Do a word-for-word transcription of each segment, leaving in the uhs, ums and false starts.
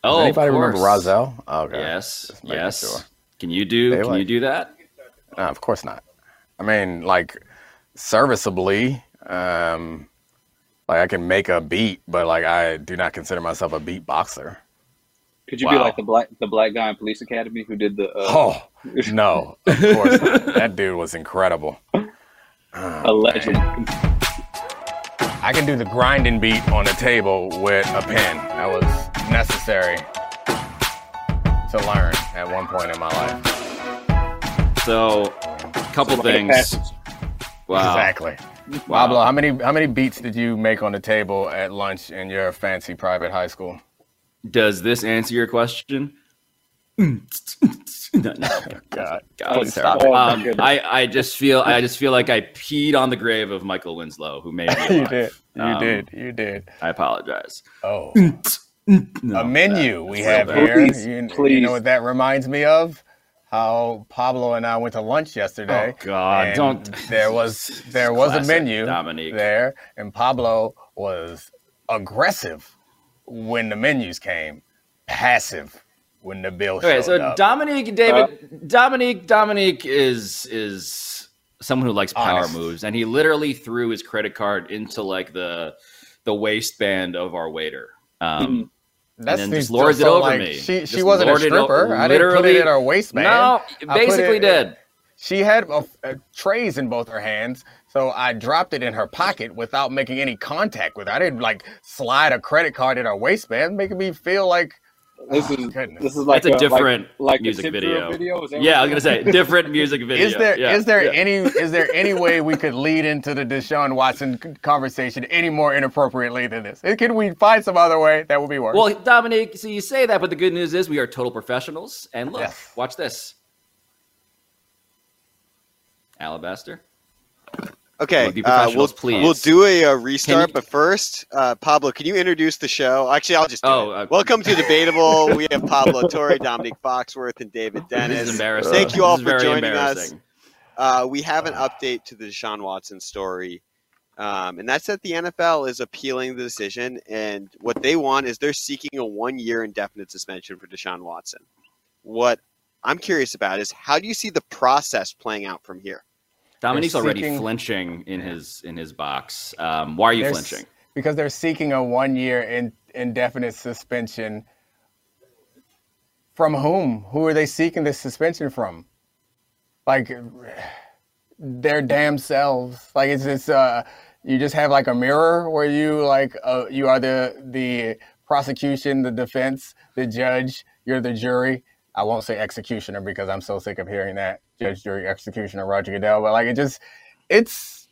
Oh, Does anybody of remember course. Rozelle? Okay. Yes, Just making yes. sure. Can you do? They Can like- you do that? No, of course not. I mean, like, serviceably, um, like I can make a beat, but like I do not consider myself a beat boxer. Could you Wow. be like the black the black guy in Police Academy who did the? Uh, Oh no, of course not. That dude was incredible. Oh, a legend. man. I can do the grinding beat on the table with a pen. That was necessary to learn at one point in my life. So, a couple things. Wow. Exactly. Wow. Pablo, how many how many beats did you make on the table at lunch in your fancy private high school? Does this answer your question? no, no. God, God, please it's stop terrible. Oh, my Um, goodness. I, I just feel I just feel like I peed on the grave of Michael Winslow, who made me you alive. did. You Um, did. You did. I apologize. Oh, No, a menu that- we that's have real bad. here. Please, you, you please. know what that reminds me of? How Pablo and I went to lunch yesterday. Oh, God, and don't- There was there was Classic a menu Dominique. there, and Pablo was aggressive when the menus came, passive when the bill Okay, showed so up. Dominique, David, Dominique, Dominique is is someone who likes power Honest. moves, and he literally threw his credit card into like the the waistband of our waiter. Um, That's then the- just lords it so, over like, me. She she Just wasn't a lorded it o- stripper. I didn't put literally- it in her waistband. no, I put basically it- did. She had a, a trays in both her hands, so I dropped it in her pocket without making any contact with her. I didn't like slide a credit card in her waistband, making me feel like This oh, is goodness. this is like That's a different like, like music a tip video. drill video. Is that Yeah, I what was gonna say different music video. Is there is Yeah, there yeah. any is there any way we could lead into the Deshaun Watson c- conversation any more inappropriately than this? Can we find some other way that would be worse? Well, Dominique, so you say that, but the good news is we are total professionals. And look, Yes. watch this. Alabaster. Okay, Be uh, we'll, professionals, please. we'll do a, uh restart, you- but first, uh, Pablo, can you introduce the show? Actually, I'll just do Oh, it. uh, Welcome to Debatable. We have Pablo Torre, Dominique Foxworth, and David This Dennis. is embarrassing. Thank you all This is for very joining us. embarrassing. Uh, we have an update to the Deshaun Watson story, um, and that's that the N F L is appealing the decision, and what they want is they're seeking a one-year indefinite suspension for Deshaun Watson. What I'm curious about is how do you see the process playing out from here? Dominique's already seeking- flinching in his in his box. Um, why are you They're flinching? s- Because they're seeking a one-year in, indefinite suspension. From whom? Who are they seeking this suspension from? Like their damn selves. Like it's just uh, you just have like a mirror where you like uh, you are the the prosecution, the defense, the judge. You're the jury. I won't say executioner because I'm so sick of hearing that judge, jury, executioner, Roger Goodell. But like it just, it's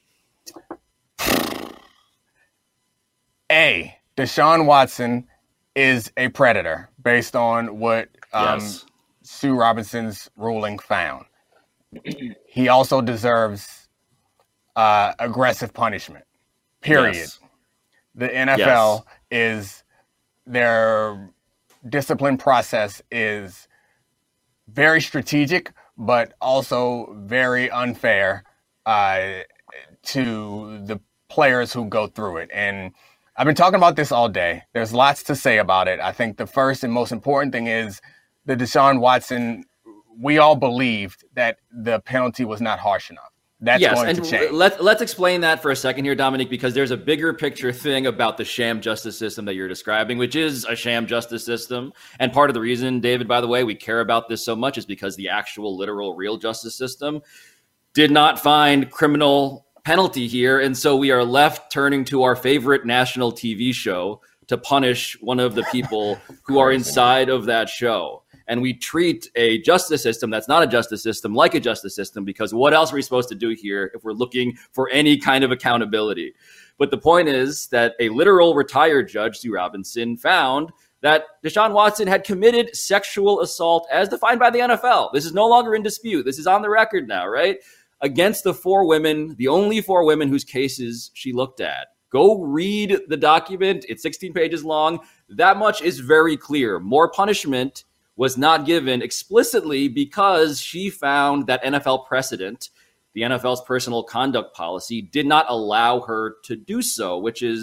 a Deshaun Watson is a predator based on what um, Yes. Sue Robinson's ruling found. He also deserves uh, aggressive punishment. Period. Yes. The N F L is their discipline process is very strategic, but also very unfair uh, to the players who go through it. And I've been talking about this all day. There's lots to say about it. I think the first and most important thing is the Deshaun Watson, we all believed that the penalty was not harsh enough. That's yes, going and to change. let's let's explain that for a second here, Dominic, because there's a bigger picture thing about the sham justice system that you're describing, which is a sham justice system. And part of the reason, David, by the way, we care about this so much is because the actual, literal, real justice system did not find criminal penalty here, and so we are left turning to our favorite national T V show to punish one of the people who are inside of that show. And we treat a justice system that's not a justice system like a justice system, because what else are we supposed to do here if we're looking for any kind of accountability? But the point is that a literal retired judge, Sue Robinson, found that Deshaun Watson had committed sexual assault as defined by the N F L. This is no longer in dispute. This is on the record now, right? Against the four women, the only four women whose cases she looked at. Go read the document. It's sixteen pages long. That much is very clear. More punishment was not given explicitly because she found that N F L precedent, the N F L's personal conduct policy, did not allow her to do so, which is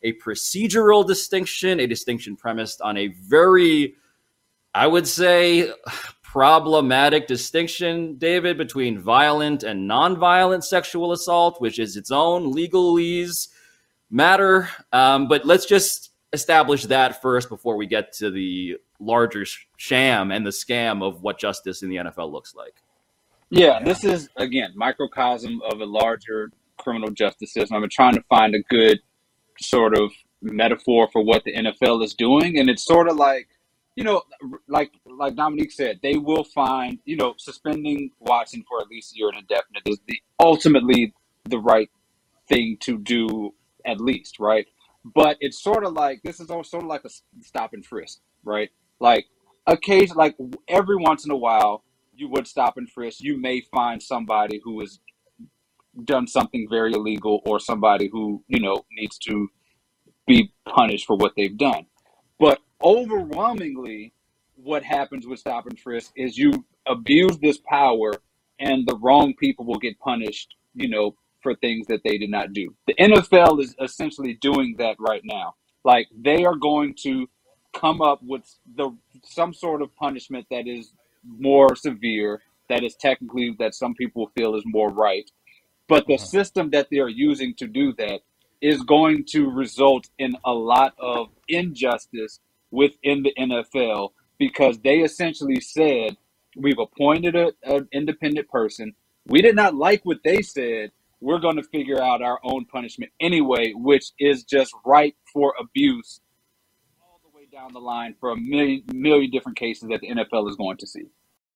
a procedural distinction, a distinction premised on a very, I would say, problematic distinction, David, between violent and nonviolent sexual assault, which is its own legalese matter. Um, but let's just establish that first before we get to the larger sh- sham and the scam of what justice in the N F L looks like. Yeah, this is, again, microcosm of a larger criminal justice system. I'm trying to find a good sort of metaphor for what the N F L is doing. And it's sort of like, you know, like like Dominique said, they will find, you know, suspending Watson for at least a year and indefinite is the ultimately the right thing to do, at least, right? But it's sort of like, this is all sort of like a stop and frisk, right? Like, occasion, like every once in a while, you would stop and frisk. You may find somebody who has done something very illegal or somebody who, you know, needs to be punished for what they've done. But overwhelmingly, what happens with stop and frisk is you abuse this power and the wrong people will get punished, you know, for things that they did not do. The N F L is essentially doing that right now. Like, they are going to come up with the some sort of punishment that is more severe, that is technically, that some people feel is more right. But the system that they are using to do that is going to result in a lot of injustice within the N F L, because they essentially said, we've appointed an independent person. We did not like what they said. We're going to figure out our own punishment anyway, which is just ripe for abuse all the way down the line for a million, million different cases that the N F L is going to see.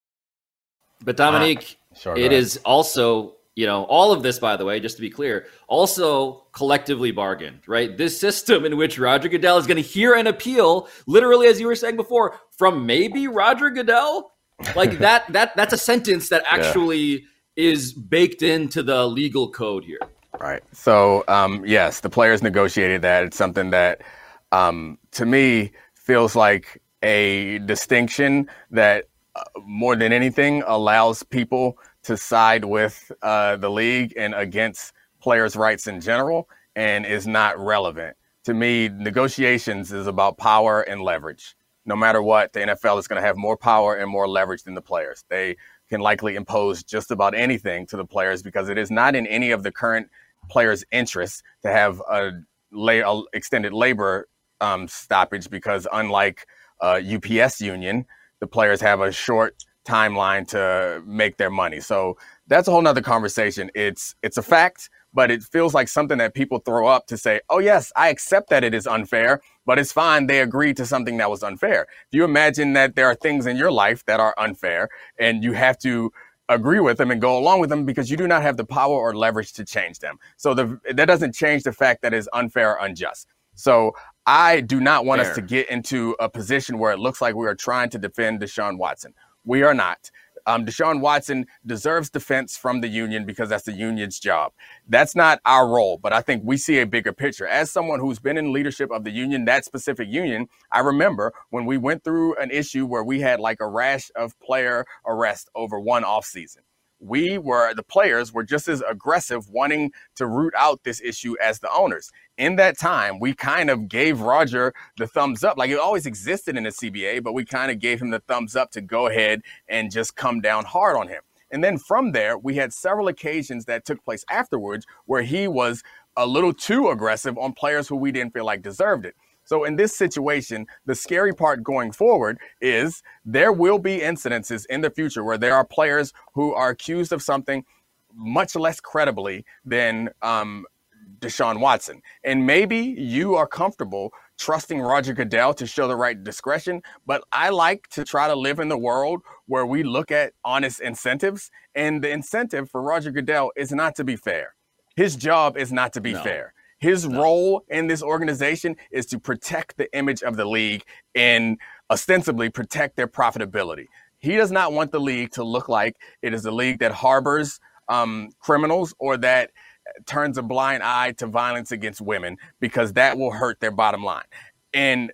But Dominique, ah, sure, it is also, you know, all of this, by the way, just to be clear, also collectively bargained, right? This system in which Roger Goodell is going to hear an appeal, literally, as you were saying before, from maybe Roger Goodell, like that, that that's a sentence that actually yeah. is baked into the legal code here. Right. So, um, yes, the players negotiated that. It's something that, um, to me, feels like a distinction that uh, more than anything allows people to side with uh, the league and against players' rights in general, and is not relevant. To me, negotiations is about power and leverage. No matter what, the N F L is going to have more power and more leverage than the players. They can likely impose just about anything to the players because it is not in any of the current players' interests to have a, la- a extended labor um, stoppage, because unlike uh, U P S union, the players have a short timeline to make their money. So that's a whole nother conversation. It's it's a fact, but it feels like something that people throw up to say, oh, yes, I accept that it is unfair, but it's fine. They agreed to something that was unfair. If you imagine that there are things in your life that are unfair and you have to agree with them and go along with them because you do not have the power or leverage to change them. So the, that doesn't change the fact that it's unfair or unjust. So I do not want fair. us to get into a position where it looks like we are trying to defend Deshaun Watson. We are not. Um, Deshaun Watson deserves defense from the union because that's the union's job. That's not our role, but I think we see a bigger picture. As someone who's been in leadership of the union, that specific union, I remember when we went through an issue where we had like a rash of player arrest over one offseason. We were, the players were just as aggressive wanting to root out this issue as the owners. In that time, we kind of gave Roger the thumbs up. Like, it always existed in the C B A, but we kind of gave him the thumbs up to go ahead and just come down hard on him. And then from there, we had several occasions that took place afterwards where he was a little too aggressive on players who we didn't feel like deserved it. So in this situation, the scary part going forward is there will be incidences in the future where there are players who are accused of something much less credibly than um, Deshaun Watson. And maybe you are comfortable trusting Roger Goodell to show the right discretion, but I like to try to live in the world where we look at honest incentives, and the incentive for Roger Goodell is not to be fair. His job is not to be no. fair. His no. role in this organization is to protect the image of the league and ostensibly protect their profitability. He does not want the league to look like it is a league that harbors um, criminals or that turns a blind eye to violence against women, because that will hurt their bottom line. And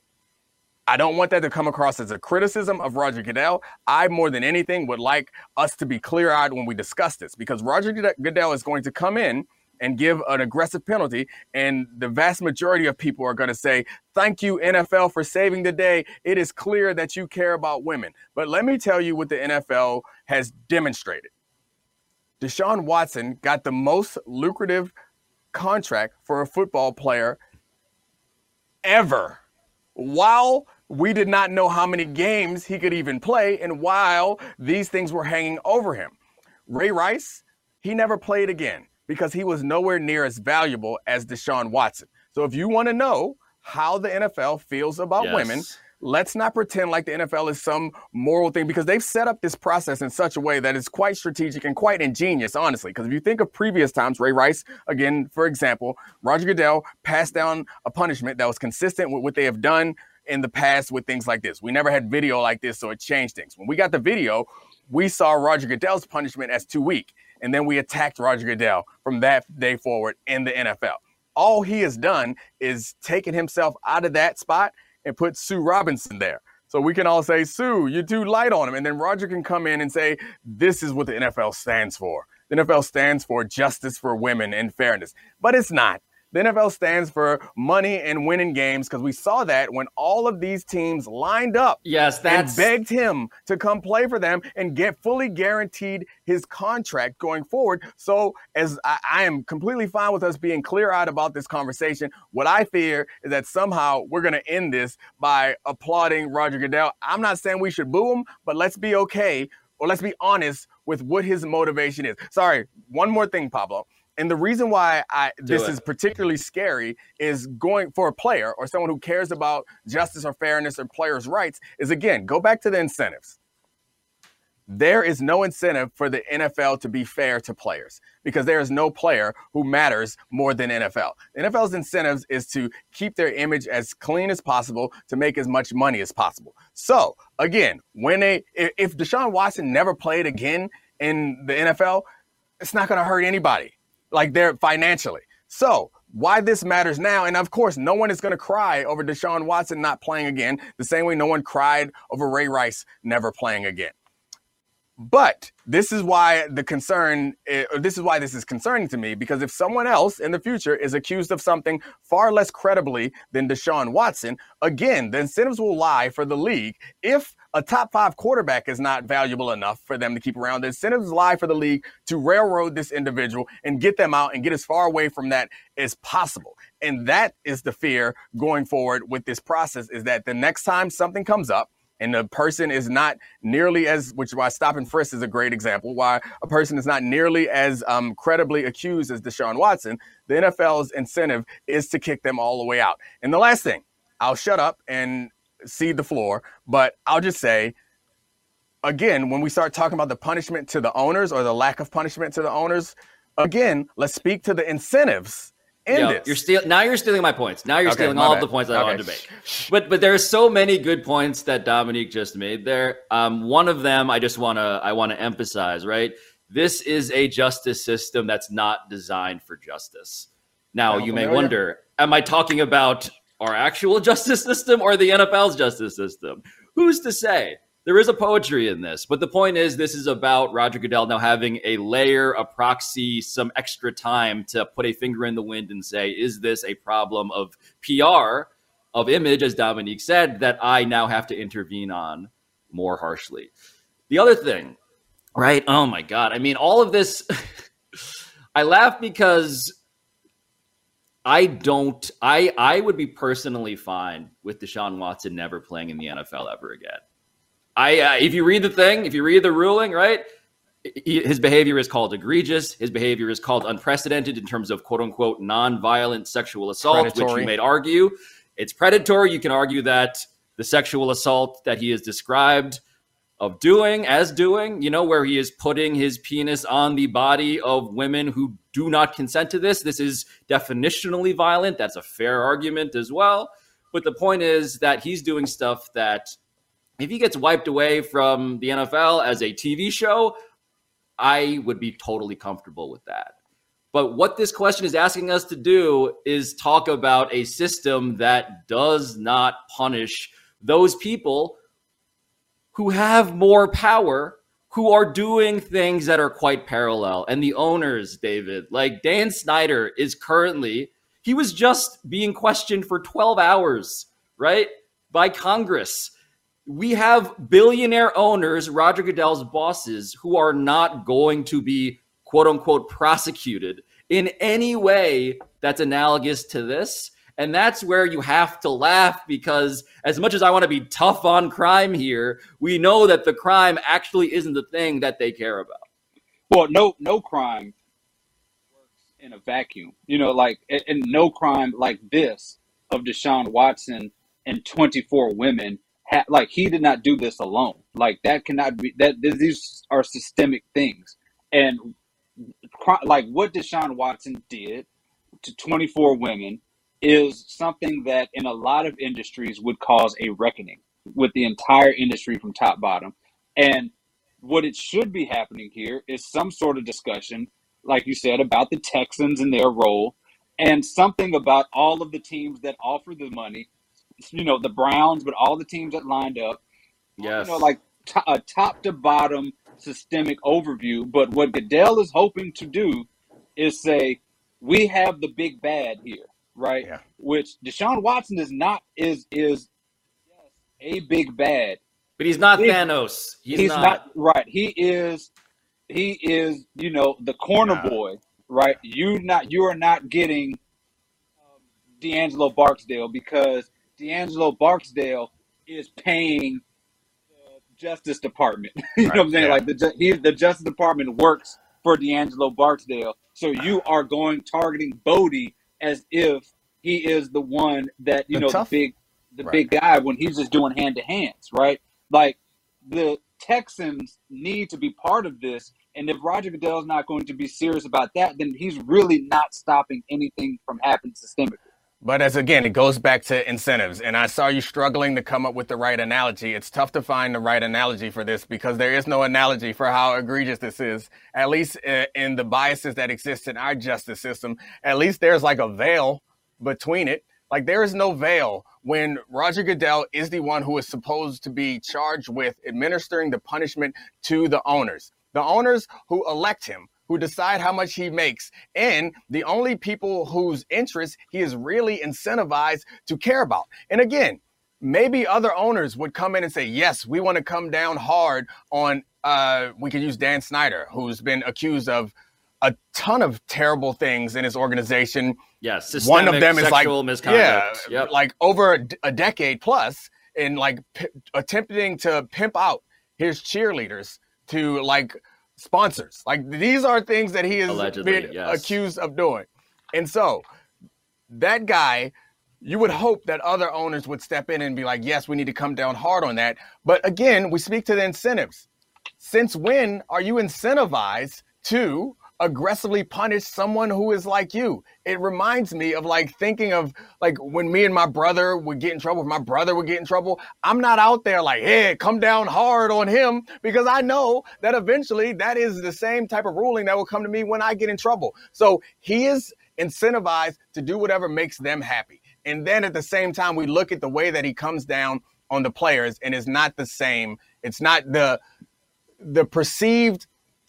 I don't want that to come across as a criticism of Roger Goodell. I, more than anything, would like us to be clear-eyed when we discuss this, because Roger Goodell is going to come in and give an aggressive penalty, and the vast majority of people are going to say, thank you, N F L, for saving the day. It is clear that you care about women. But let me tell you what the N F L has demonstrated. Deshaun Watson got the most lucrative contract for a football player ever, while we did not know how many games he could even play, and while these things were hanging over him. Ray Rice, he never played again because he was nowhere near as valuable as Deshaun Watson. So if you want to know how the N F L feels about yes. women, let's not pretend like the N F L is some moral thing, because they've set up this process in such a way that is quite strategic and quite ingenious, honestly. Because if you think of previous times, Ray Rice, again, for example, Roger Goodell passed down a punishment that was consistent with what they have done in the past with things like this. We never had video like this, so it changed things. When we got the video, we saw Roger Goodell's punishment as too weak, and then we attacked Roger Goodell from that day forward in the N F L. All he has done is taken himself out of that spot and put Sue Robinson there. So we can all say, Sue, you're too light on him. And then Roger can come in and say, this is what the N F L stands for. The N F L stands for justice for women and fairness. But it's not. The N F L stands for money and winning games, because we saw that when all of these teams lined up yes, that's... and begged him to come play for them and get fully guaranteed his contract going forward. So as I, I am completely fine with us being clear-eyed about this conversation, what I fear is that somehow we're going to end this by applauding Roger Goodell. I'm not saying we should boo him, but let's be okay, or let's be honest with what his motivation is. Sorry, one more thing, Pablo. And the reason why I, this is particularly scary is going for a player or someone who cares about justice or fairness or players' rights is, again, go back to the incentives. There is no incentive for the N F L to be fair to players, because there is no player who matters more than N F L. The N F L's incentives is to keep their image as clean as possible to make as much money as possible. So, again, when they, if Deshaun Watson never played again in the N F L, it's not going to hurt anybody. Like they're financially. So why this matters now, and of course, no one is going to cry over Deshaun Watson not playing again, the same way no one cried over Ray Rice never playing again. But this is why the concern, or this is why this is concerning to me, because if someone else in the future is accused of something far less credibly than Deshaun Watson, again, the incentives will lie for the league. If a top five quarterback is not valuable enough for them to keep around, the incentives lie for the league to railroad this individual and get them out and get as far away from that as possible. And that is the fear going forward with this process, is that the next time something comes up, and the person is not nearly as, which is why stop and frisk is a great example, why a person is not nearly as um, credibly accused as Deshaun Watson, the N F L's incentive is to kick them all the way out. And the last thing, I'll shut up and cede the floor, but I'll just say, again, when we start talking about the punishment to the owners or the lack of punishment to the owners, again, let's speak to the incentives. Yo, you're steal- now you're stealing my points. Now you're okay, stealing all bad. of the points that okay. I wanted to make. But but there are so many good points that Dominique just made there. Um, one of them I just want to I want to emphasize, right? This is a justice system that's not designed for justice. Now, you may wonder, am I talking about our actual justice system or the N F L's justice system? Who's to say? There is a poetry in this, but the point is this is about Roger Goodell now having a layer, a proxy, some extra time to put a finger in the wind and say, is this a problem of P R, of image, as Dominique said, that I now have to intervene on more harshly? The other thing, right? Oh my God. I mean, all of this, I laugh because I don't, I, I would be personally fine with Deshaun Watson never playing in the N F L ever again. I, uh, if you read the thing, if you read the ruling, right, he, his behavior is called egregious. His behavior is called unprecedented in terms of quote unquote nonviolent sexual assault, predatory. Which you may argue it's predatory. You can argue that the sexual assault that he is described of doing as doing, you know, where he is putting his penis on the body of women who do not consent to this. This is definitionally violent. That's a fair argument as well. But the point is that he's doing stuff that, if he gets wiped away from the N F L as a T V show, I would be totally comfortable with that. But what this question is asking us to do is talk about a system that does not punish those people who have more power, who are doing things that are quite parallel. And the owners, David, like Dan Snyder is currently, he was just being questioned for twelve hours, right, by Congress. We have billionaire owners, Roger Goodell's bosses, who are not going to be, quote unquote, prosecuted in any way that's analogous to this. And that's where you have to laugh, because as much as I want to be tough on crime here, we know that the crime actually isn't the thing that they care about. Well, no, no crime works in a vacuum. You know, like, and no crime like this of Deshaun Watson and twenty-four women. Like, he did not do this alone. Like, that cannot be, that these are systemic things. And like what Deshaun Watson did to twenty-four women is something that in a lot of industries would cause a reckoning with the entire industry from top bottom. And what it should be happening here is some sort of discussion, like you said, about the Texans and their role, and something about all of the teams that offer the money, you know, the Browns, but all the teams that lined up. Yes. You know, like t- a top to bottom systemic overview. But what Goodell is hoping to do is say, we have the big bad here, right? Yeah. Which Deshaun Watson is not, is, is a big bad. But he's not Big, Thanos. He's, he's not. not. Right. He is, he is, you know, the corner Yeah. boy, right? You not, you are not getting um, D'Angelo Barksdale, because D'Angelo Barksdale is paying the Justice Department. you Right, know what I'm saying? yeah. Like the ju- he, the Justice Department works for D'Angelo Barksdale. So you are going targeting Bodie as if he is the one that, you The know, tough- the big the Right. big guy, when he's just doing hand to hands, right? Like, the Texans need to be part of this. And if Roger Goodell is not going to be serious about that, then he's really not stopping anything from happening systemically. But as again, it goes back to incentives. And I saw you struggling to come up with the right analogy. It's tough to find the right analogy for this, because there is no analogy for how egregious this is, at least uh, in the biases that exist in our justice system. At least there's like a veil between it. Like, there is no veil when Roger Goodell is the one who is supposed to be charged with administering the punishment to the owners, the owners who elect him, who decide how much he makes, and the only people whose interests he is really incentivized to care about. And again, maybe other owners would come in and say, yes, we want to come down hard on, uh, we could use Dan Snyder, who's been accused of a ton of terrible things in his organization. Yes, systemic One of them is like, sexual misconduct. yeah, Yep. like over a, d- a decade plus, in like p- attempting to pimp out his cheerleaders to like sponsors. Like, these are things that he has Allegedly, been yes. accused of doing. And so that guy, you would hope that other owners would step in and be like, yes, we need to come down hard on that. But again, we speak to the incentives. Since when are you incentivized to aggressively punish someone who is like you? It reminds me of like thinking of like when me and my brother would get in trouble, if my brother would get in trouble, I'm not out there like, hey, come down hard on him, because I know that eventually that is the same type of ruling that will come to me when I get in trouble. So he is incentivized to do whatever makes them happy. And then at the same time, we look at the way that he comes down on the players, and it's not the same. It's not the, the perceived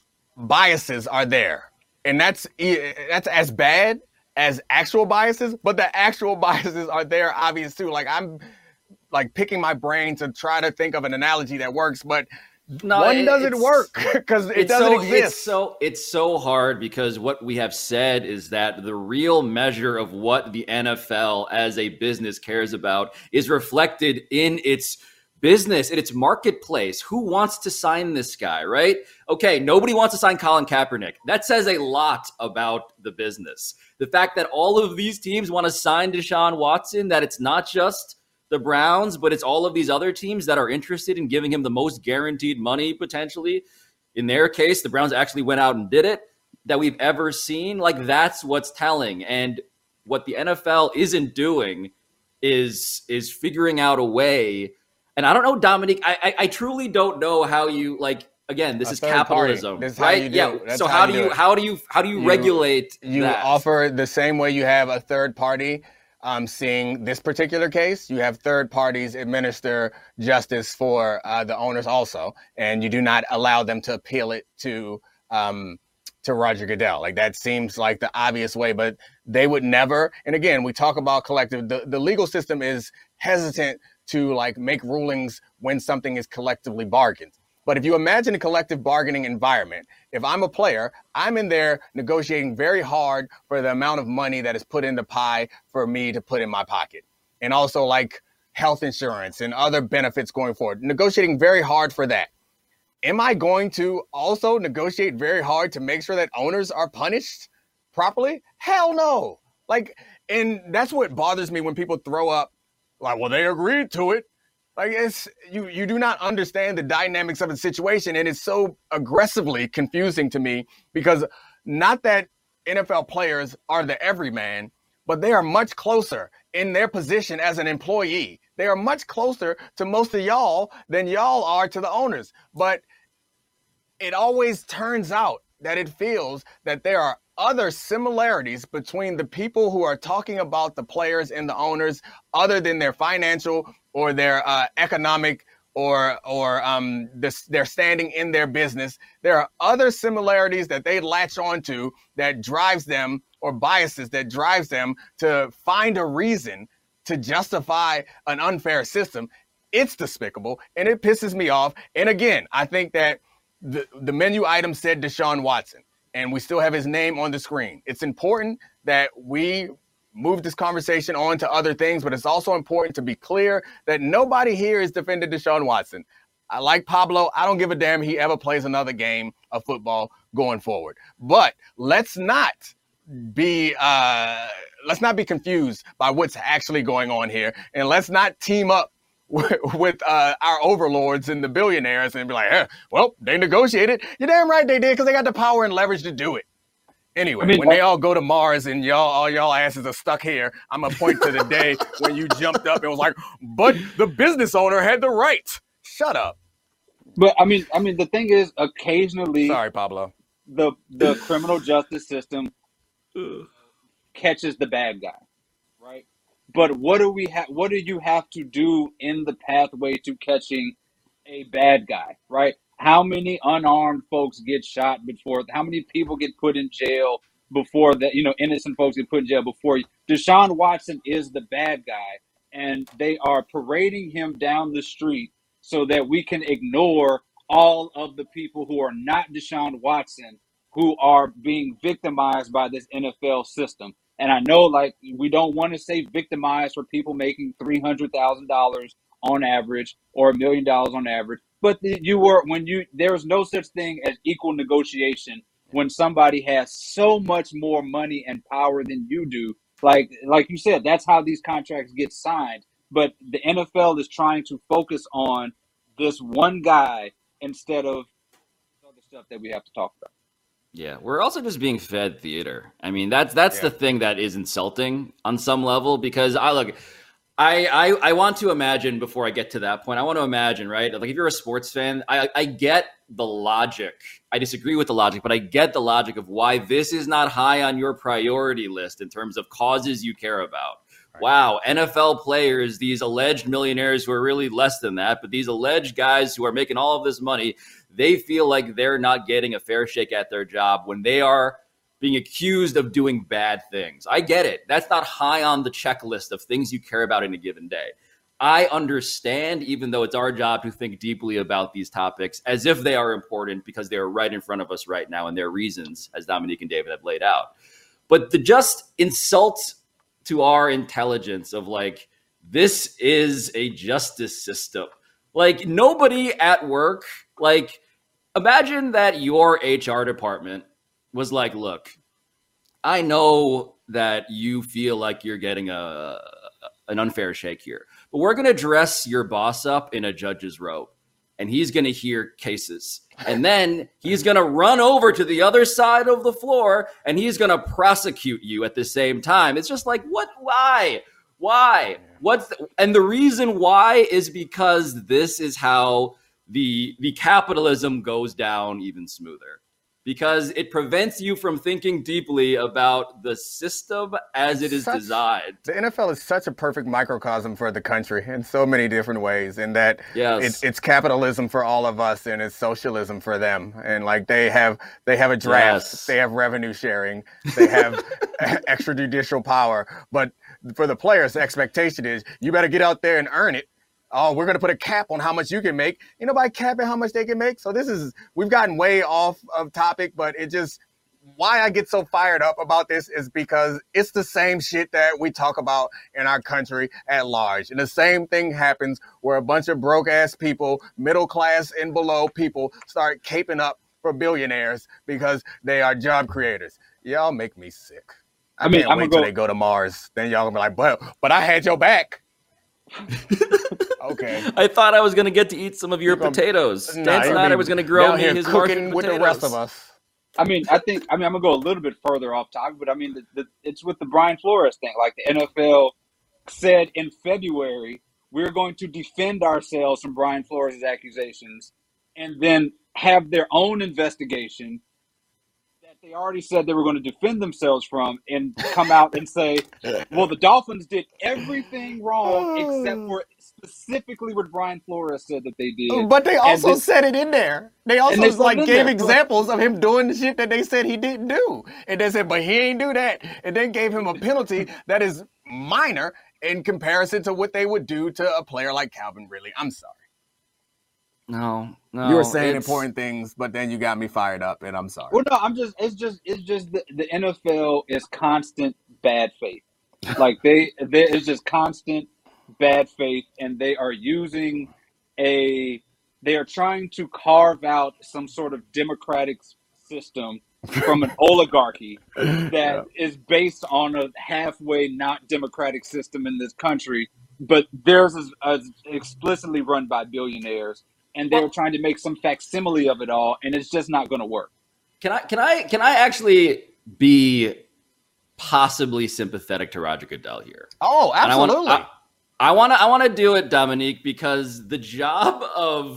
biases are there, and that's that's as bad as actual biases, but the actual biases are there, obvious too. Like, I'm like picking my brain to try to think of an analogy that works, but No, one it- doesn't it's- work because it it's doesn't so, exist. It's so it's so hard, because what we have said is that the real measure of what the N F L as a business cares about is reflected in its business, in its marketplace. Who wants to sign this guy, right? Okay, nobody wants to sign Colin Kaepernick. That says a lot about the business. The fact that all of these teams want to sign Deshaun Watson, that it's not just the Browns, but it's all of these other teams that are interested in giving him the most guaranteed money potentially. In their case, the Browns actually went out and did it, that we've ever seen. Like, that's what's telling. And what the N F L isn't doing is is figuring out a way. And I don't know, Dominique, I, I, I truly don't know how you, like, again, this A is third capitalism, party. This is how right? you do Yeah. it. That's So how how you do do you, it. how do you, how do you, You- regulate You that? offer the same way you have a third party um, seeing this particular case. You have third parties administer justice for uh, the owners also, and you do not allow them to appeal it to um, to Roger Goodell. Like, that seems like the obvious way, but they would never. And again, we talk about collective. The, the legal system is hesitant to like make rulings when something is collectively bargained. But if you imagine a collective bargaining environment, if I'm a player, I'm in there negotiating very hard for the amount of money that is put in the pie for me to put in my pocket. And also like health insurance and other benefits going forward, negotiating very hard for that. Am I going to also negotiate very hard to make sure that owners are punished properly? Hell no. Like, and that's what bothers me when people throw up like, well, they agreed to it. Like, it's, you, you do not understand the dynamics of the situation. And it's so aggressively confusing to me because not that N F L players are the everyman, but they are much closer in their position as an employee. They are much closer to most of y'all than y'all are to the owners. But it always turns out that it feels that there are other similarities between the people who are talking about the players and the owners other than their financial or their uh, economic or or um, this, their standing in their business. There are other similarities that they latch onto that drives them, or biases that drives them to find a reason to justify an unfair system. It's despicable and it pisses me off. And again, I think that the, the menu item said Deshaun Watson, and we still have his name on the screen. It's important that we move this conversation on to other things, but it's also important to be clear that nobody here is defending Deshaun Watson. I like Pablo. I don't give a damn he ever plays another game of football going forward. But let's not be uh, let's not be confused by what's actually going on here, and let's not team up with, with uh, our overlords and the billionaires and be like, eh, well, they negotiated. You're damn right they did, because they got the power and leverage to do it. Anyway, I mean, when they all go to Mars and y'all, all y'all asses are stuck here, I'm going to point to the day when you jumped up and was like, but the business owner had the right. Shut up. But I mean, I mean, the thing is, occasionally, sorry, Pablo, the the criminal justice system catches the bad guy, right? But what do we have? What do you have to do in the pathway to catching a bad guy, right? How many unarmed folks get shot before? How many people get put in jail before that? You know, innocent folks get put in jail before. Deshaun Watson is the bad guy, and they are parading him down the street so that we can ignore all of the people who are not Deshaun Watson, who are being victimized by this N F L system. And I know, like, we don't want to say victimized for people making three hundred thousand dollars on average or a million dollars on average. But you were when you there's no such thing as equal negotiation when somebody has so much more money and power than you do. Like like you said, that's how these contracts get signed. But the N F L is trying to focus on this one guy instead of other stuff that we have to talk about. Yeah, we're also just being fed theater. I mean, that's that's yeah. the thing that is insulting on some level, because I look. I, I I want to imagine, before I get to that point, I want to imagine, right? Like, if you're a sports fan, I, I get the logic. I disagree with the logic, but I get the logic of why this is not high on your priority list in terms of causes you care about. Right. Wow, N F L players, these alleged millionaires who are really less than that, but these alleged guys who are making all of this money, they feel like they're not getting a fair shake at their job when they are being accused of doing bad things. I get it. That's not high on the checklist of things you care about in a given day. I understand, even though it's our job to think deeply about these topics as if they are important because they are right in front of us right now and their reasons, as Dominique and David have laid out. But the just insult to our intelligence of like, this is a justice system. Like, nobody at work, like, imagine that your H R department was like, look, I know that you feel like you're getting a an unfair shake here, but we're going to dress your boss up in a judge's robe, and he's going to hear cases. And then he's going to run over to the other side of the floor, and he's going to prosecute you at the same time. It's just like, what? Why? Why? What's the, and the reason why is because this is how the the capitalism goes down even smoother. because it prevents you from thinking deeply about the system as it is Such, designed. The N F L is such a perfect microcosm for the country in so many different ways, in that yes. it, it's capitalism for all of us and it's socialism for them. And like they have they have a draft, yes. they have revenue sharing, they have extrajudicial power. But for the players, the expectation is you better get out there and earn it. Oh, we're going to put a cap on how much you can make. Ain't nobody capping how much they can make. So this is, we've gotten way off of topic, but it just, why I get so fired up about this is because it's the same shit that we talk about in our country at large. And the same thing happens where a bunch of broke ass people, middle class and below people, start caping up for billionaires because they are job creators. Y'all make me sick. I, I mean, can't I'm wait till go- they go to Mars. Then y'all gonna be like, but, but I had your back. Okay. I thought I was going to get to eat some of your gonna, potatoes. Nah, Dan Snyder was going to grow me his cooking Martian with potatoes. the rest of us. I mean, I think, I mean, I'm going to go a little bit further off topic, but I mean, the, the, it's with the Brian Flores thing. Like the N F L said in February, we're going to defend ourselves from Brian Flores' accusations and then have their own investigation that they already said they were going to defend themselves from and come out and say, well, the Dolphins did everything wrong except for specifically what Brian Flores said that they did. But they also this, said it in there. They also they like gave there. examples of him doing the shit that they said he didn't do. And they said, but he ain't do that. And then gave him a penalty that is minor in comparison to what they would do to a player like Calvin Ridley. I'm sorry. No, no. You were saying it's... important things, but then you got me fired up, and I'm sorry. Well, no, I'm just, it's just, it's just the, the N F L is constant bad faith. Like they, there is just constant bad faith, and they are using a, they are trying to carve out some sort of democratic system from an oligarchy that yeah. is based on a halfway not democratic system in this country, but theirs is, is explicitly run by billionaires. And they're trying to make some facsimile of it all, and it's just not going to work. Can I can I can I actually be possibly sympathetic to Roger Goodell here? Oh, absolutely. I want to I, I want to do it, Dominique, because the job of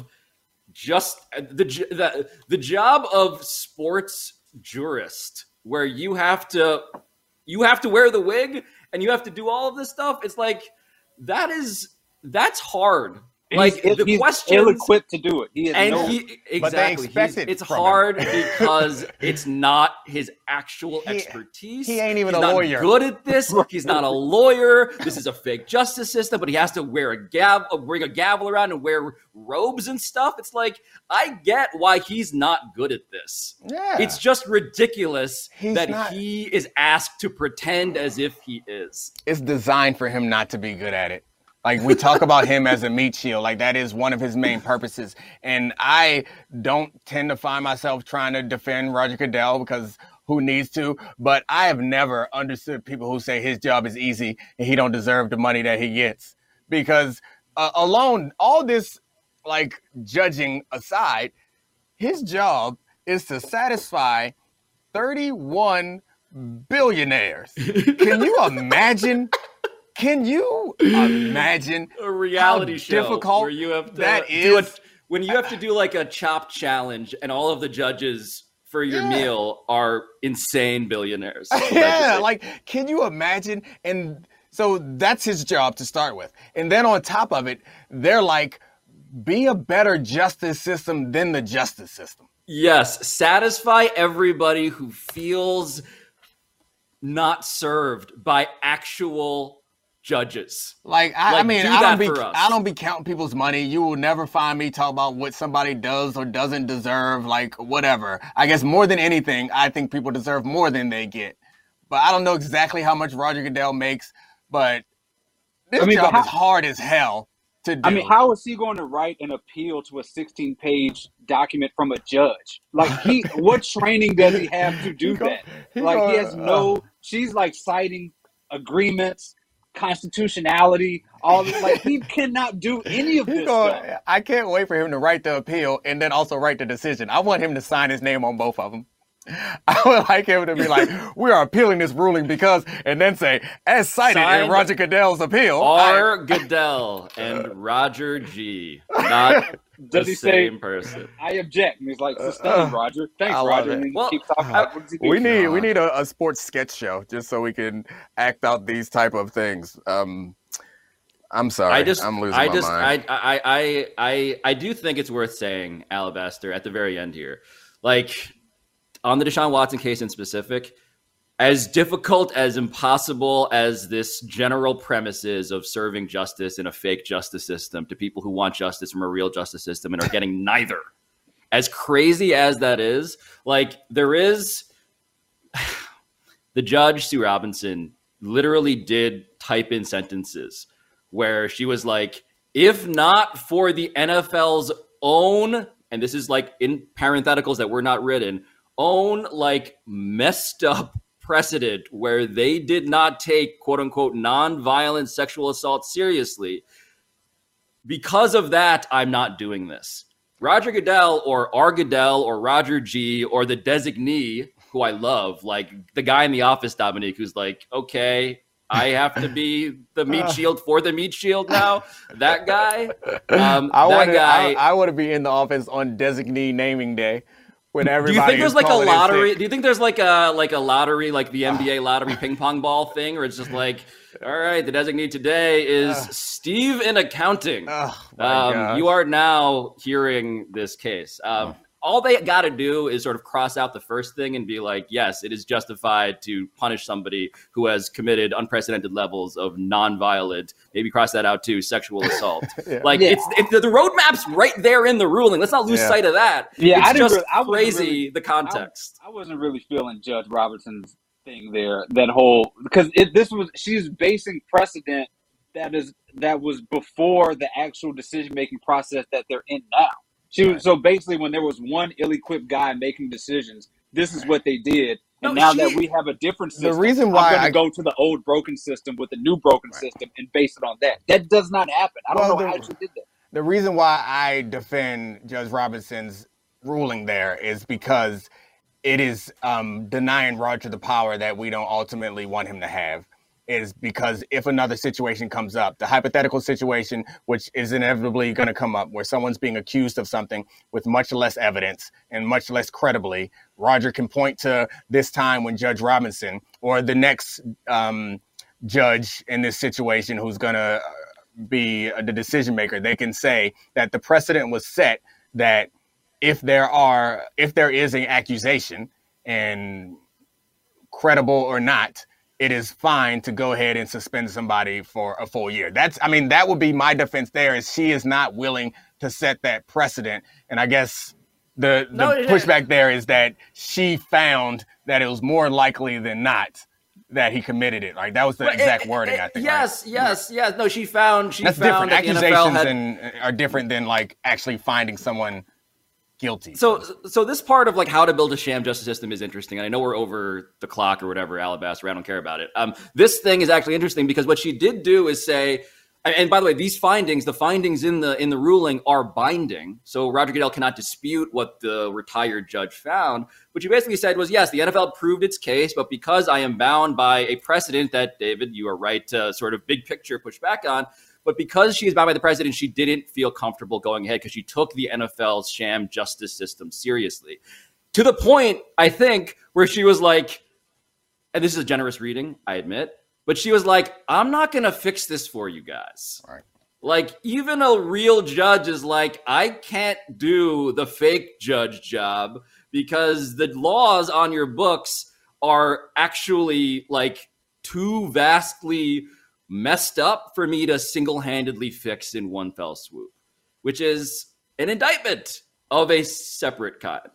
just the the the job of sports jurist, where you have to you have to wear the wig and you have to do all of this stuff. It's like that is that's hard. Like he's, the he's questions, ill-equipped to do it. He and no, he exactly. But they expect it it's from hard him. because it's not his actual he, expertise. He ain't even He's a not lawyer. Good at this. He's not a lawyer. This is a fake justice system. But he has to wear a gavel, bring a gavel around, and wear robes and stuff. It's like I get why he's not good at this. Yeah. It's just ridiculous He's that not, he is asked to pretend as if he is. It's designed for him not to be good at it. Like, we talk about him as a meat shield. Like, that is one of his main purposes. And I don't tend to find myself trying to defend Roger Goodell because who needs to? But I have never understood people who say his job is easy and he don't deserve the money that he gets. Because uh, alone, all this, like, judging aside, his job is to satisfy thirty-one billionaires. Can you imagine... Can you imagine a reality how show difficult where you have to that do is? A, when you have to do like a chop challenge and all of the judges for your yeah. meal are insane billionaires. Yeah, like, can you imagine? And so that's his job to start with. And then on top of it, they're like, be a better justice system than the justice system. Yes, satisfy everybody who feels not served by actual judges. Like, I, like, I mean, do I don't that be for us. I don't be counting people's money. You will never find me talk about what somebody does or doesn't deserve, like, whatever. I guess more than anything, I think people deserve more than they get. But I don't know exactly how much Roger Goodell makes, but this I mean, job how, is hard as hell to do. I mean, how is he going to write an appeal to a sixteen-page document from a judge? Like, he, what training does he have to do he go, that? He like, go, he has no. Uh, she's like citing agreements, constitutionality, all this. Like, he cannot do any of this go, stuff. I can't wait for him to write the appeal and then also write the decision. I want him to sign his name on both of them. I would like him to be like, we are appealing this ruling because, and then say, as cited Signed in Roger Goodell's appeal. R. I, Goodell and Roger G. Not does the he same say, person. I object? And he's like, sustain, Uh, Roger. Thanks, I love Roger. it. And then he Well, keeps talking about what does he do? We need we God. need a, a sports sketch show just so we can act out these type of things. Um, I'm sorry, I just, I'm losing I my just, mind. I, I, I, I, I do think it's worth saying, Alabaster, at the very end here, like on the Deshaun Watson case in specific, as difficult, as impossible as this general premise is of serving justice in a fake justice system to people who want justice from a real justice system and are getting neither. As crazy as that is, like there is the judge, Sue Robinson, literally did type in sentences where she was like, if not for the N F L's own, and this is like in parentheticals that were not written, own like messed up precedent where they did not take quote unquote non-violent sexual assault seriously. Because of that, I'm not doing this. Roger Goodell or R. Goodell or Roger G or the designee, who I love, like the guy in the office, Dominique, who's like, okay, I have to be the meat shield for the meat shield now. That guy, um, I that wanna, guy. I, I want to be in the office on designee naming day when do everybody. you think there's is like a calling in lottery? sick. Do you think there's like a like a lottery, like the N B A lottery ping pong ball thing, where it's just like, all right, the designee today is Steve in accounting. Oh, my Um, gosh. you are now hearing this case. Um, all they got to do is sort of cross out the first thing and be like, yes, it is justified to punish somebody who has committed unprecedented levels of nonviolent, maybe cross that out too, sexual assault. Yeah. Like Yeah. it's, it's the, the roadmap's right there in the ruling. Let's not lose Yeah. sight of that. Yeah, it's I didn't just really- I wasn't crazy really- the context. I wasn't really feeling Judge Robertson's thing there. That whole because it this was she's basing precedent that is that was before the actual decision making process that they're in now. She was so basically when there was one ill-equipped guy making decisions, this is what they did. And No, now she- that we have a different The system, reason why I'm going I- to go to the old broken system with the new broken Right. system and base it on that. That does not happen. I don't Well, know the- how she did that. The reason why I defend Judge Robinson's ruling there is because it is um, denying Roger the power that we don't ultimately want him to have. Is because if another situation comes up, the hypothetical situation, which is inevitably going to come up, where someone's being accused of something with much less evidence and much less credibly, Roger can point to this time when Judge Robinson or the next um, judge in this situation who's going to be the decision maker, they can say that the precedent was set that if there are, if there is an accusation, and credible or not, it is fine to go ahead and suspend somebody for a full year. That's, I mean, that would be my defense there, is she is not willing to set that precedent. And I guess the, the No, it- pushback there is that she found that it was more likely than not that he committed it. Like, that was the But exact it- wording, it- I think. yes, yes, yes. No, she found she Right? That's found different. that the N F L Accusations had. and are different than like actually finding someone guilty. So, so this part of like how to build a sham justice system is interesting. And I know we're over the clock or whatever, Alabaster. I don't care about it. Um, this thing is actually interesting because what she did do is say, and, and by the way, these findings, the findings in the in the ruling are binding. So Roger Goodell cannot dispute what the retired judge found. What she basically said was, yes, the N F L proved its case, but because I am bound by a precedent that, David, you are right to sort of big picture push back on. But because she is bound by the president, she didn't feel comfortable going ahead because she took the N F L's sham justice system seriously. To the point, I think, where she was like, and this is a generous reading, I admit, but she was like, I'm not going to fix this for you guys. Right. Like, even a real judge is like, I can't do the fake judge job because the laws on your books are actually like too vastly messed up for me to single-handedly fix in one fell swoop, which is an indictment of a separate kind.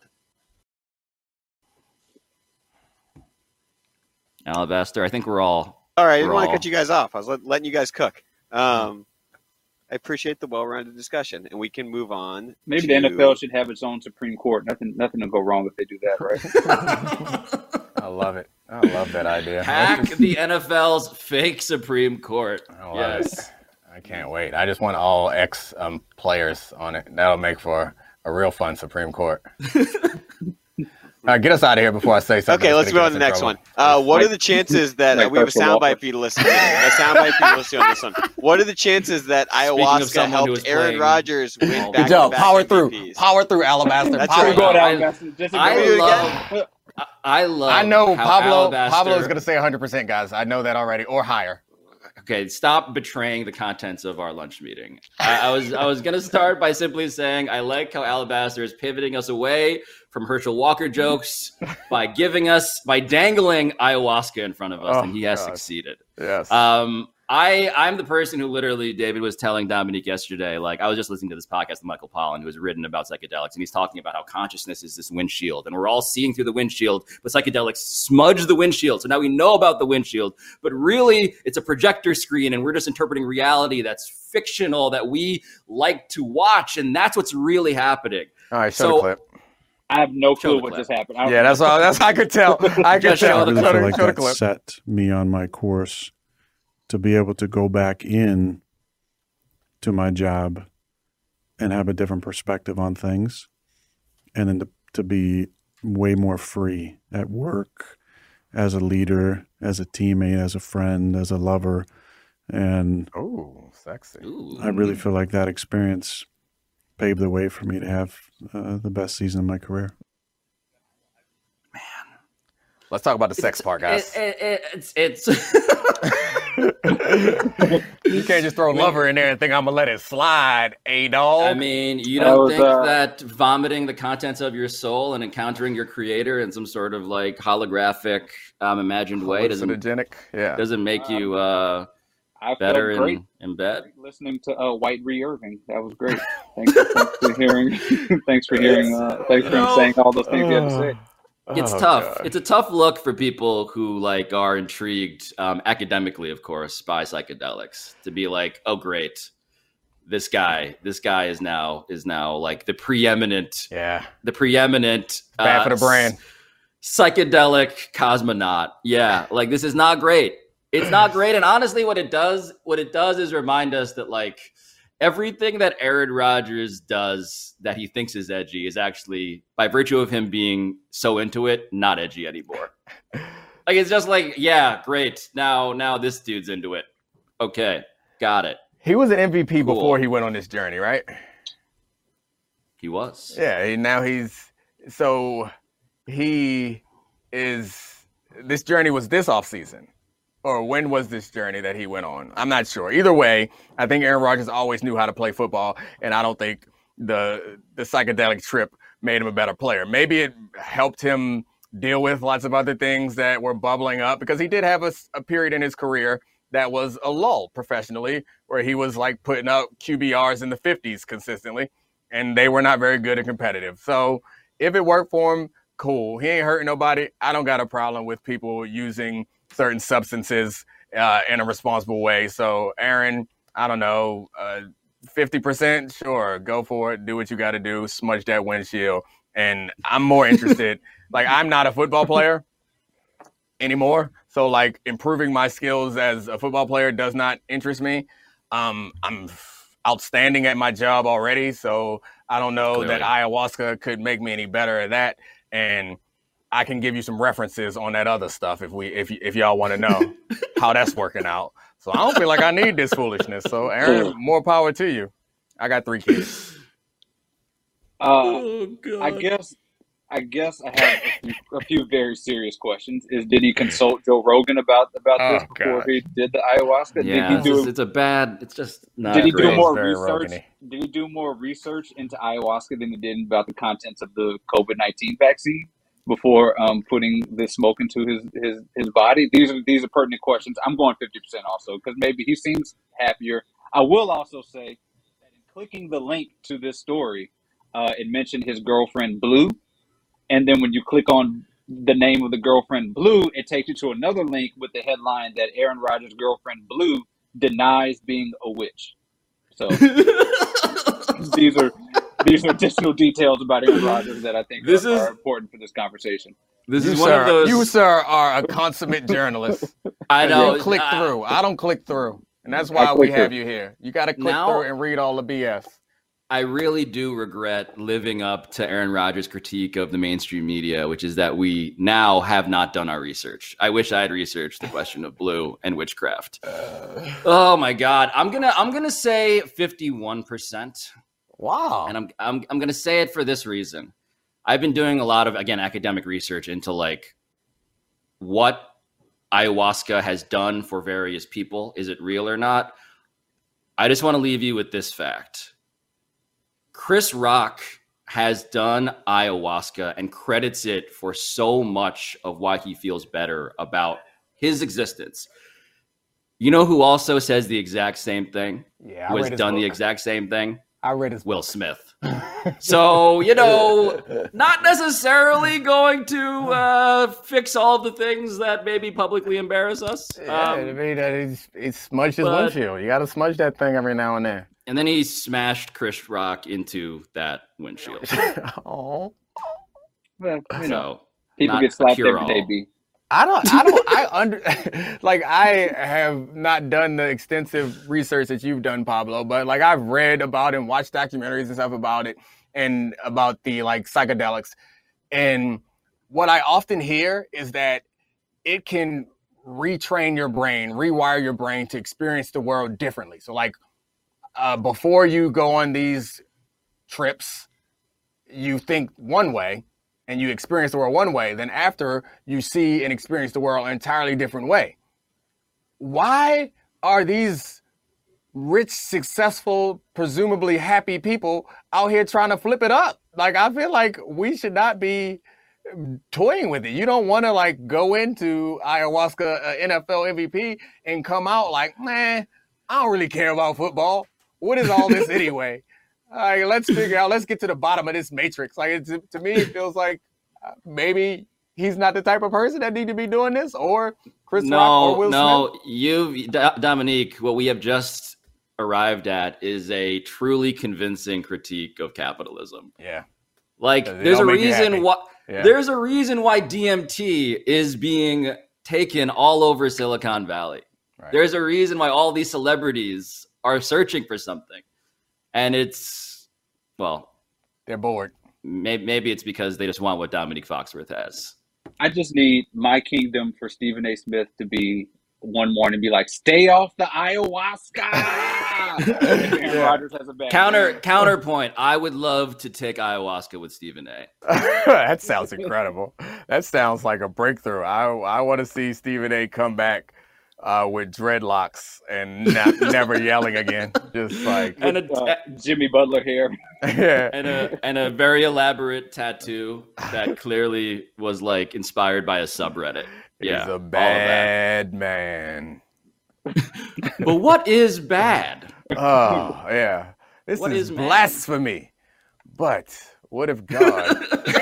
Alabaster, I think we're all All right, I didn't We're want to all- cut you guys off. I was let, letting you guys cook. Um, I appreciate the well-rounded discussion, and we can move on. Maybe to... the N F L should have its own Supreme Court. Nothing, nothing to go wrong if they do that, right? I love it. I love that idea. hack the N F L's fake Supreme Court. I love Yes. it. I can't wait. I just want all ex um, players on it. That'll make for a real fun Supreme Court. All right, get us out of here before I say something. Okay, let's move on to the next one. Uh, what are the chances that uh, we have a soundbite for you to listen to? A soundbite for you to listen to on this one. What are the chances that ayahuasca helped Aaron Rodgers win back-to-back Good job. Power through. M V Ps? Power through, Alabaster. That's Power right. Go through. down, Alabaster. Just I agree. love. I- I love. I know how Pablo. Alabaster, Pablo is going to say one hundred percent, guys. I know that already, or higher. Okay, stop betraying the contents of our lunch meeting. I, I was I was gonna start by simply saying I like how Alabaster is pivoting us away from Herschel Walker jokes by giving us by dangling ayahuasca in front of us, Oh, and he has God. succeeded. Yes. Um, I I'm the person who literally David was telling Dominique yesterday. Like I was just listening to this podcast with Michael Pollan, who has written about psychedelics, and he's talking about how consciousness is this windshield, and we're all seeing through the windshield, but psychedelics smudge the windshield. So now we know about the windshield, but really it's a projector screen, and we're just interpreting reality that's fictional that we like to watch, and that's what's really happening. All right, show so- the clip. I have no Show clue the what clip. just happened. I don't Yeah, that's all. That's I could tell. I could Just show tell. I the really Show feel the, like show the that clip. set me on my course to be able to go back in to my job and have a different perspective on things, and then to, to be way more free at work, as a leader, as a teammate, as a friend, as a lover. And Oh, sexy. Ooh. I really feel like that experience paved the way for me to have uh, the best season of my career. Let's talk about the sex part, guys. It- it- it- it's it's. You can't just throw lover in there and think I'm gonna let it slide, a dog. I mean, you That don't was, think uh, that vomiting the contents of your soul and encountering your creator in some sort of like holographic, um, imagined way doesn't hallucinogenic. Yeah. doesn't make you uh, I better felt great in, in bed? listening to uh, White Ree Irving. That was great. Thanks, thanks for hearing. thanks for hearing. Uh, thanks for him saying all those things you had to say. It's Oh, tough. God. It's a tough look for people who like are intrigued um, academically, of course, by psychedelics. To be like, oh, great, this guy, this guy is now is now like the preeminent, Yeah. the preeminent Bad for the brand. psychedelic cosmonaut. Yeah, like this is not great. It's not great. And honestly, what it does, what it does is remind us that like everything that Aaron Rodgers does that he thinks is edgy is actually, by virtue of him being so into it, not edgy anymore. Like it's just like, yeah, great. Now, now this dude's into it. Okay, got it. He was an M V P Cool. before he went on this journey, right? He was. Yeah. he- Now he's so he is. This journey was this off season, or when was this journey that he went on? I'm not sure. Either way, I think Aaron Rodgers always knew how to play football, and I don't think the the psychedelic trip made him a better player. Maybe it helped him deal with lots of other things that were bubbling up, because he did have a, s- a period in his career that was a lull professionally, where he was like putting up Q B Rs in the fifties consistently, and they were not very good and competitive. So if it worked for him, cool. He ain't hurting nobody. I don't got a problem with people using certain substances uh, in a responsible way. So Aaron, I don't know, uh, fifty percent, sure, go for it. Do what you got to do. Smudge that windshield. And I'm more interested. Like, I'm not a football player anymore. So like improving my skills as a football player does not interest me. Um, I'm outstanding at my job already. So I don't know Clearly. that ayahuasca could make me any better at that. And I can give you some references on that other stuff if we if y- if y'all want to know how that's working out. So I don't feel like I need this foolishness. So Aaron, more power to you. I got three kids. Uh, Oh god. I guess. I guess I have a few, a few very serious questions. Is did he consult Joe Rogan about about Oh, this before God. he did the ayahuasca? Yeah, did it's, he do just- it's a bad. It's just not Did he great. do more Very research? Rogan-y. Did he do more research into ayahuasca than he did about the contents of the COVID nineteen vaccine before um, putting the smoke into his, his, his body? These are these are pertinent questions. I'm going fifty percent also because maybe he seems happier. I will also say that in clicking the link to this story, uh, it mentioned his girlfriend Blue, and then when you click on the name of the girlfriend Blue, it takes you to another link with the headline that Aaron Rodgers' girlfriend Blue denies being a witch. So these are these are additional details about Aaron Rodgers that I think This are, is- are important for this conversation. This You is one sir, of those. you sir are a consummate journalist. I know. You click uh, through. I don't click through, and that's I why we click have through. you here. You got to click Now- through and read all the B S. I really do regret living up to Aaron Rodgers' critique of the mainstream media, which is that we now have not done our research. I wish I had researched the question of blue and witchcraft. Uh, oh my God. I'm gonna I'm gonna say fifty-one percent. Wow. And I'm I'm I'm gonna say it for this reason. I've been doing a lot of, again, academic research into like what ayahuasca has done for various people. Is it real or not? I just want to leave you with this fact. Chris Rock has done ayahuasca and credits it for so much of why he feels better about his existence. You know who also says the exact same thing? Yeah, who has done book. the exact same thing? I read his Will book. Smith. So, you know, not necessarily going to uh, fix all the things that maybe publicly embarrass us. Yeah, um, I mean, uh, he's, he's smudged his but, windshield. You got to smudge that thing every now and then. And then he smashed Chris Rock into that windshield. Oh, well, you so, know, people get slapped every day, B. I don't, I don't, I under, like, I have not done the extensive research that you've done, Pablo, but like I've read about and watched documentaries and stuff about it and about the like psychedelics. And what I often hear is that it can retrain your brain, rewire your brain to experience the world differently. So like, uh, before you go on these trips, you think one way, and you experience the world one way, then after you see and experience the world an entirely different way. Why are these rich, successful, presumably happy people out here trying to flip it up? Like, I feel like we should not be toying with it. You don't want to like go into ayahuasca uh, N F L M V P and come out like, man, I don't really care about football. What is all this anyway? All right, let's figure out, let's get to the bottom of this matrix. Like, it, to me, it feels like uh, maybe he's not the type of person that need to be doing this, or Chris no, Rock or Will no, Smith. No, you, Dominique, what we have just arrived at is a truly convincing critique of capitalism. Yeah. Like, there's a reason why, yeah. there's a reason why D M T is being taken all over Silicon Valley. Right. There's a reason why all these celebrities are searching for something. And it's, well, they're bored. Maybe, maybe it's because they just want what Dominique Foxworth has. I just need My Kingdom for Stephen A. Smith to be one morning and be like, stay off the ayahuasca. Aaron Rodgers has a bad Counter, counterpoint, I would love to take ayahuasca with Stephen A. That sounds incredible. That sounds like a breakthrough. I, I want to see Stephen A. come back Uh, with dreadlocks and not, never yelling again, just like and a, uh, Jimmy Butler hair, yeah, and a and a very elaborate tattoo that clearly was like inspired by a subreddit. He's yeah, a bad man. But what is bad? Oh yeah, this what is, is blasphemy. But what if God?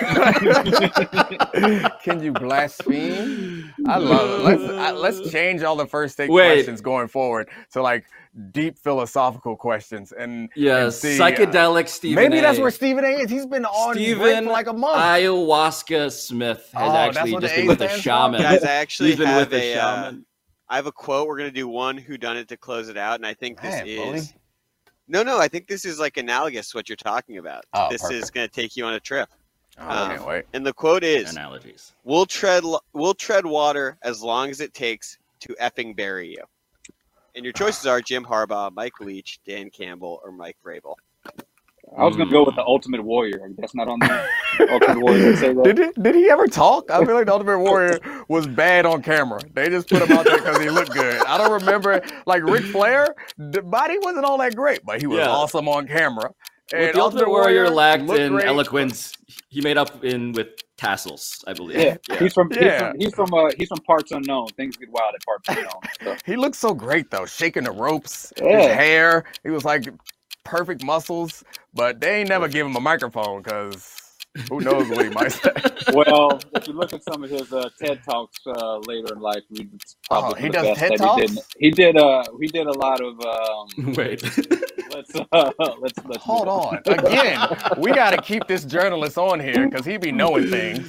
Can you blaspheme? I love it. Let's, I, let's change all the first take Wait. questions going forward to like deep philosophical questions. And yes, and see, psychedelic uh, Stephen Maybe A. that's where Stephen A. is. He's been on Stephen for like a month. Ayahuasca Smith has oh, actually just been with a shaman. Guys, I actually He's been have with a, a shaman. Uh, I have a quote. We're gonna do one whodunit to close it out, and I think this Man, is. bully. No, no, I think this is like analogous to what you're talking about. Oh, this perfect. is going to take you on a trip. Oh, I can't um, wait. And the quote is, Analogies. We'll tread, we'll tread water as long as it takes to effing bury you. And your choices are Jim Harbaugh, Mike Leach, Dan Campbell, or Mike Vrabel. I was going to go with the Ultimate Warrior. That's not on there. Ultimate Warrior. Say that. Did he, did he ever talk? I feel like the Ultimate Warrior was bad on camera. They just put him out there because he looked good. I don't remember, like Ric Flair, the body wasn't all that great, but he was yeah. awesome on camera. And well, the Ultimate Warrior, Warrior lacked in great. eloquence. He made up in with tassels, I believe. Yeah, yeah. he's from yeah. he's from he's from, uh, he's from Parts Unknown. Things get wild at Parts Unknown. So. He looked so great though, shaking the ropes, yeah. his hair. He was like perfect muscles, but they ain't never give him a microphone because who knows what he might say. Well, if you look at some of his uh, TED Talks uh, later in life, it's probably oh, he the does best TED that Talks? he did. He did. Uh, he did a lot of. Um, Wait. let's uh, let's let's hold on. Again, we got to keep this journalist on here because he be knowing things.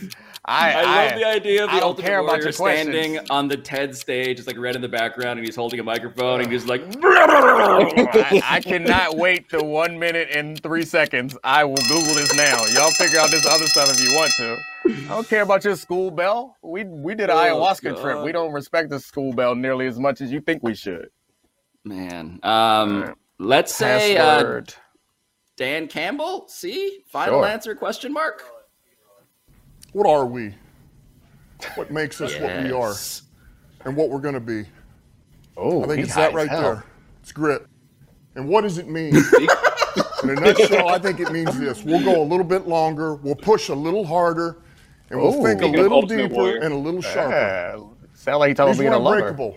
I, I love I, the idea of I the don't Ultimate care about Warrior your questions. standing on the TED stage. It's like red in the background, and he's holding a microphone, and he's like, I, I cannot wait the one minute and three seconds. I will Google this now. Y'all figure out this other stuff if you want to. I don't care about your school bell. We we did an Oh, ayahuasca God. trip. We don't respect the school bell nearly as much as you think we should. man. Um, let's say uh, Password. Dan Campbell. See, final Sure. answer? Question mark. What are we? What makes us what we are Yes. and what we're going to be? Oh, I think he's it's high that as right hell. there. It's grit. And what does it mean? In a nutshell, I think it means this. We'll go a little bit longer, we'll push a little harder, and we'll Ooh. think a Speaking of little Ultimate deeper Warrior. and a little sharper. Yeah. Sound like he told These me are to love her. unbreakable.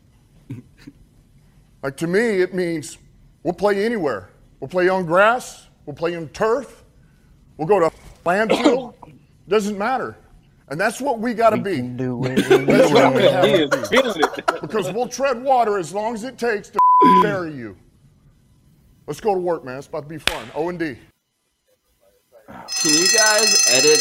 Like to me, it means we'll play anywhere. We'll play on grass. We'll play on turf. We'll go to landfill. Doesn't matter. And that's what we got to be. Do it. That's what we have He to is be. feeling it. Because we'll tread water as long as it takes to bury you. Let's go to work, man. It's about to be fun. O and D. Can you guys edit?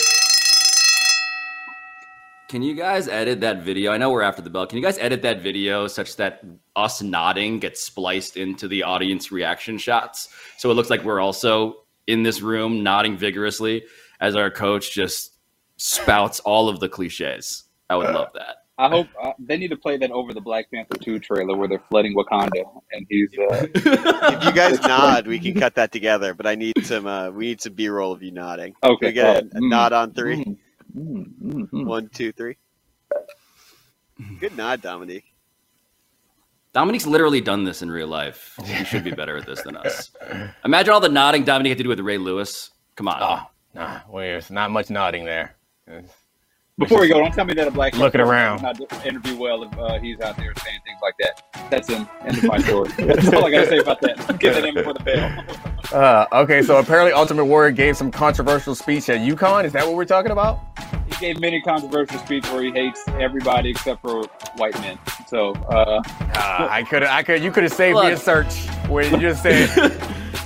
Can you guys edit that video? I know we're after the bell. Can you guys edit that video such that us nodding gets spliced into the audience reaction shots? So it looks like we're also in this room nodding vigorously as our coach just spouts all of the cliches. I would love that. I hope uh, they need to play that over the Black Panther two trailer where they're flooding Wakanda, and he's. Uh, If you guys nod, we can cut that together. But I need some. Uh, we need some B-roll of you nodding. Can Okay. we get a, a Mm. nod on three? mm, mm, mm, mm. One, two, three. Good nod, Dominique. Dominique's literally done this in real life. You should be better at this than us. Imagine all the nodding Dominique had to do with Ray Lewis. Come on. Oh, nah, well, there's not much nodding there. It's- Before we go, don't tell me that a black Looking person around. does not interview well if uh, he's out there saying things like that. That's him. End of my story. That's all I got to say about that. Get that in before the bell. Uh, okay, so apparently Ultimate Warrior gave some controversial speech at UConn. Is that what we're talking about? He gave many controversial speech where he hates everybody except for white men. So, uh, Uh, I could, I could, you could have saved me a Look. search where you just said